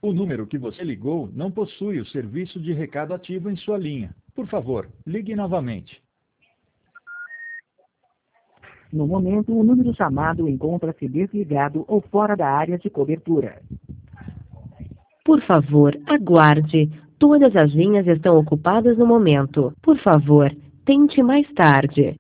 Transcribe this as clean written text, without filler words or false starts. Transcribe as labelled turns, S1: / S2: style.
S1: O número que você ligou não possui o serviço de recado ativo em sua linha. Por favor, ligue novamente.
S2: No momento, o número chamado encontra-se desligado ou fora da área de cobertura.
S3: Por favor, aguarde. Todas as linhas estão ocupadas no momento. Por favor, tente mais tarde.